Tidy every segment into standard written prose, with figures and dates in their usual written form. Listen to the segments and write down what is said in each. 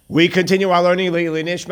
We continue our learning. We're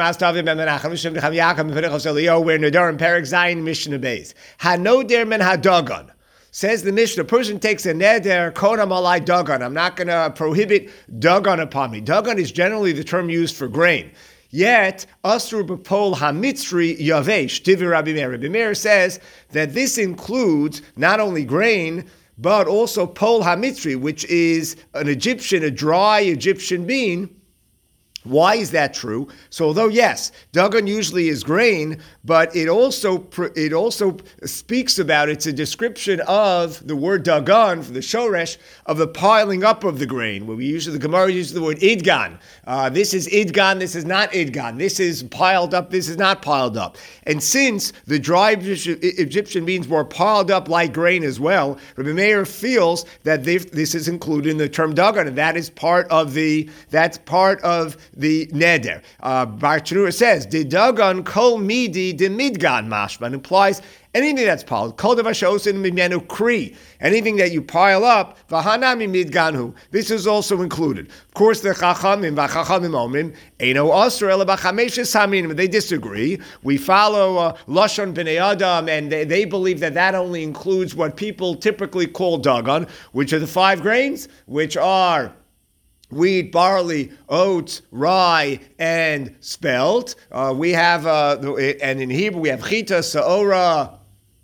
Nedarim Perek Zayin Mishnah Beis. Hanoder men hadagon. Says the Mishnah, a person takes a neder, konam alai dagon. I'm not going to prohibit dagon upon me. Dagon is generally the term used for grain. Yet, Asur b'pol hamitzri yavesh, Divi Rabbi Meir. Rabbi Meir says that this includes not only grain, but also pol hamitzri, which is an Egyptian, a dry Egyptian bean. Why is that true? So although yes, dagon usually is grain, but it also speaks about, it's a description of the word dagon, from the shoresh, of the piling up of the grain, where the Gemara uses the word idgan. This is idgan, this is not idgan. This is piled up, this is not piled up. And since the dry Egyptian beans were piled up like grain as well, Rabbi Meir feels that this is included in the term dagon, and that's part of the neder. Bar Tanura says, "De dagon kol midi de midgan mashman," implies anything that's piled. Kol davar she'osin mimenu kri, anything that you pile up. V'hanami midganhu. This is also included. Of course, the chachamim v'chachamim omrim eino asur ela b'chameshes haminim. They disagree. We follow lashon b'nei adam, and they believe that only includes what people typically call dagon, which are the 5 grains, which are wheat, barley, oats, rye, and spelt. We have, and in Hebrew we have chita, saora,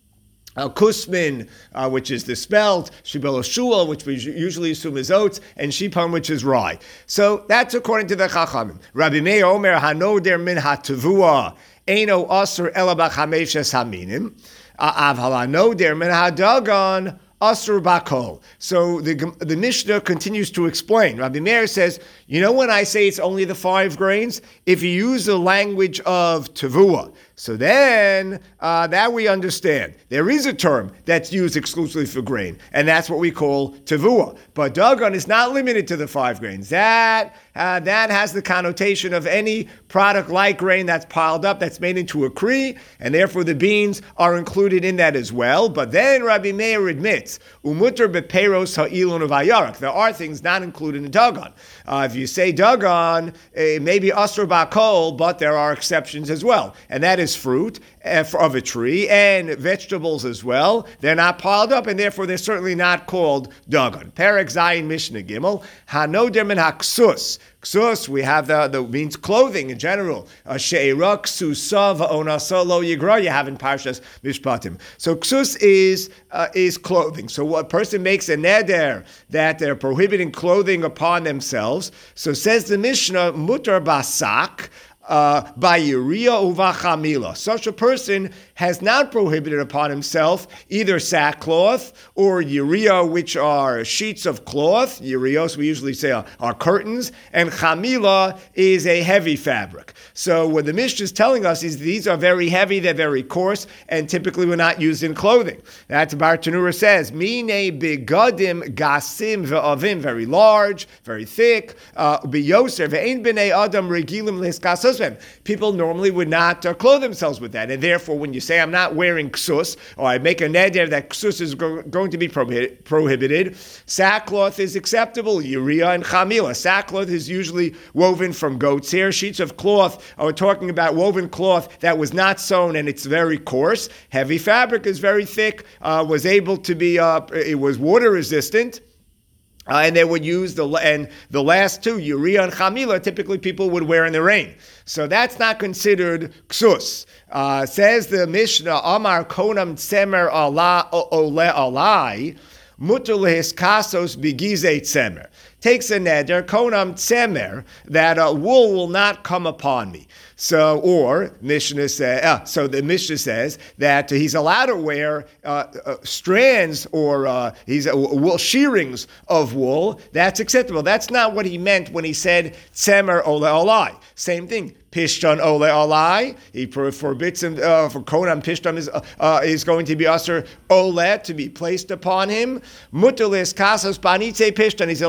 kusmin, which is the spelt, shibelo shua, which we usually assume is oats, and shipam, which is rye. So that's according to the Chachamim. Rabbi Meir Omer hanoder min hatavua eino asur ela b'chameshes haminim aval hanoder min hadagon Asur bakol. So the Mishnah continues to explain. Rabbi Meir says, when I say it's only the 5 grains, if you use the language of tavua, so then that we understand. There is a term that's used exclusively for grain, and that's what we call tavua. But dagon is not limited to the 5 grains. That has the connotation of any product like grain that's piled up, that's made into a kri, and therefore the beans are included in that as well. But then Rabbi Meir admits, umuter beperos ha'ilun avayarak. There are things not included in dagon. If you say dagon, maybe asur bakol, but there are exceptions as well, and that is fruit of a tree and vegetables as well. They're not piled up, and therefore they're certainly not called dagon. Perek Zayin Mishnah Gimel hanoder min haksus. Ksus, we have the means clothing in general. She'era ksusa va'onasa lo yigra, you have in Parshas Mishpatim. So ksus is clothing. So a person makes a neder that they're prohibiting clothing upon themselves. So says the Mishnah, mutar basak, by Uriah uvachamila. Such a person has not prohibited upon himself either sackcloth or Uriah, which are sheets of cloth. Urios, we usually say, are curtains, and chamila is a heavy fabric. So what the Mishnah is telling us is these are very heavy, they're very coarse, and typically were not used in clothing. That's Bar Tanura says, mine begadim gasim ve'avim, very large, very thick, biyoser ve'ein b'nei adam regilim l'hiskasos. People normally would not clothe themselves with that, and therefore when you say I'm not wearing ksus, or I make a neder that ksus is going to be prohibited, sackcloth is acceptable, Uriah and chamila. Sackcloth is usually woven from goat's hair. Sheets of cloth, we're talking about woven cloth that was not sewn and it's very coarse. Heavy fabric is very thick, was able to be, it was water resistant. And they would use the last two, Uriah and chamila, typically people would wear in the rain. So that's not considered ksus. Says the Mishnah, Amar konam tsemer ole alai, mutar lehiskasos bigizei tsemer. Takes a neder, konam tsemer, that wool will not come upon me. So, or Mishnah so the Mishnah says that he's allowed to wear strands or shearings of wool. That's acceptable. That's not what he meant when he said tsemer ole olai. Same thing. Pishtan ole olai. He forbids him for konam. Pishtan is going to be asur ole, to be placed upon him. Mutar lehiskasos banitze pishtan. He's allowed to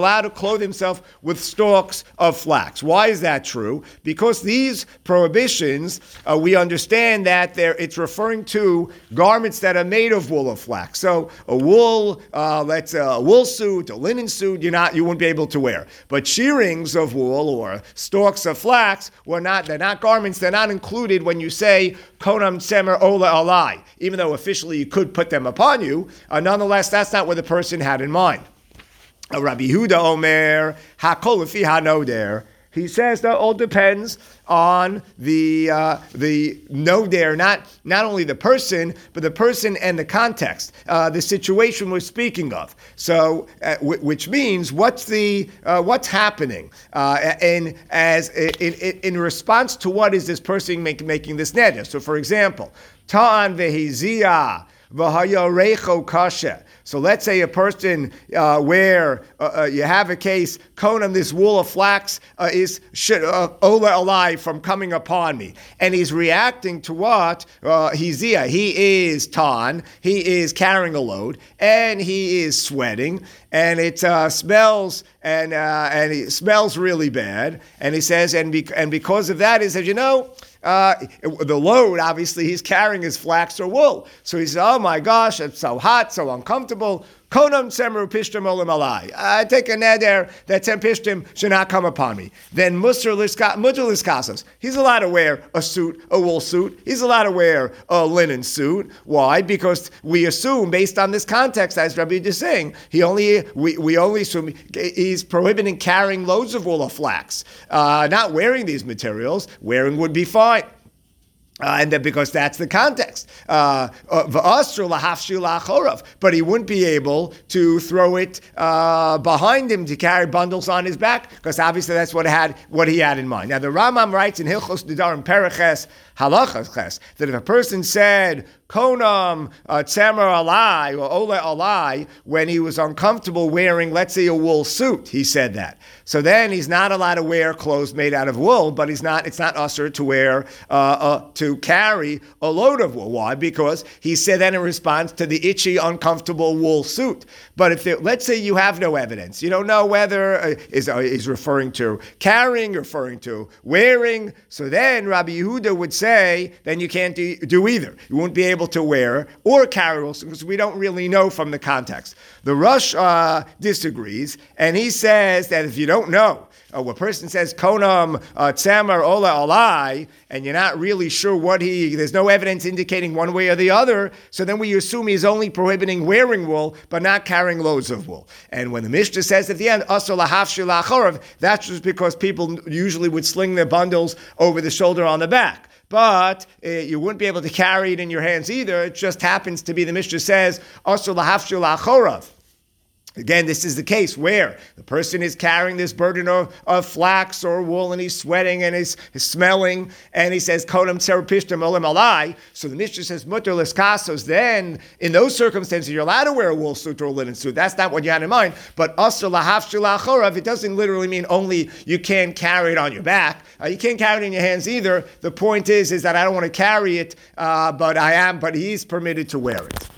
clothe himself with stalks of flax. Why is that true? Because these prohibitions, we understand that it's referring to garments that are made of wool of flax. So a wool, a wool suit, a linen suit, you wouldn't be able to wear. But shearings of wool or stalks of flax they're not garments, they're not included when you say konam tzemer ola alai. Even though officially you could put them upon you, nonetheless, that's not what the person had in mind. Rabbi Yehuda Omer, hakol lefi hanoder. He says that all depends on the noder, not only the person, but the person and the context, the situation we're speaking of. So, which means what's happening, in response to what is this person making this neder. So, for example, ta'an vehiziyah v'hayarecho kasha. So let's say a person where you have a case, konam, this wool of flax is ola alai from coming upon me. And he's reacting to what? Hiziyah. He is tan, he is carrying a load, and he is sweating, and it smells, and it smells really bad. And he says, and because of that, he says, the load, obviously, he's carrying is flax or wool. So he says, oh my gosh, it's so hot, so uncomfortable. Konam tzemer pishtim olam alai. I take a neder that 10 pishtim should not come upon me. Then mutar liskasos. He's allowed to wear a suit, a wool suit. He's allowed to wear a linen suit. Why? Because we assume, based on this context, as Rabbi is saying, we only assume he's prohibiting carrying loads of wool or flax. Not wearing these materials. Wearing would be fine. And then because that's the context. But he wouldn't be able to throw it behind him to carry bundles on his back, because obviously that's what he had in mind. Now the Rambam writes in Hilchos Nedarim Pereches Halachas Ches that if a person said konam tzemer alai or ole alai when he was uncomfortable wearing, let's say, a wool suit, he said that. So then he's not allowed to wear clothes made out of wool, but it's not usher to wear to carry a load of wool. Why? Because he said that in response to the itchy, uncomfortable wool suit. But let's say you have no evidence, you don't know whether is referring to carrying, referring to wearing. So then Rabbi Yehuda would say, then you can't do either. You won't be able to wear or carry also, because we don't really know from the context. The Rosh disagrees, and he says that if you don't know, a person says konam tzemer ola alai, and you're not really sure there's no evidence indicating one way or the other, so then we assume he's only prohibiting wearing wool, but not carrying loads of wool. And when the Mishnah says at the end, asur lahafshil lachorav, that's just because people usually would sling their bundles over the shoulder on the back. But you wouldn't be able to carry it in your hands either. It just happens to be, the Mishnah says, asur lahafshil lachorav. Again, this is the case where the person is carrying this burden of flax or wool, and he's sweating and he's smelling, and he says, Kodam tserapishtim olam alai. So the Mishnah says, mutar liskasos. Then, in those circumstances, you're allowed to wear a wool suit or a linen suit. That's not what you had in mind. But asur lahafshil lachorav, it doesn't literally mean only you can't carry it on your back. You can't carry it in your hands either. The point is that I don't want to carry it, but he's permitted to wear it.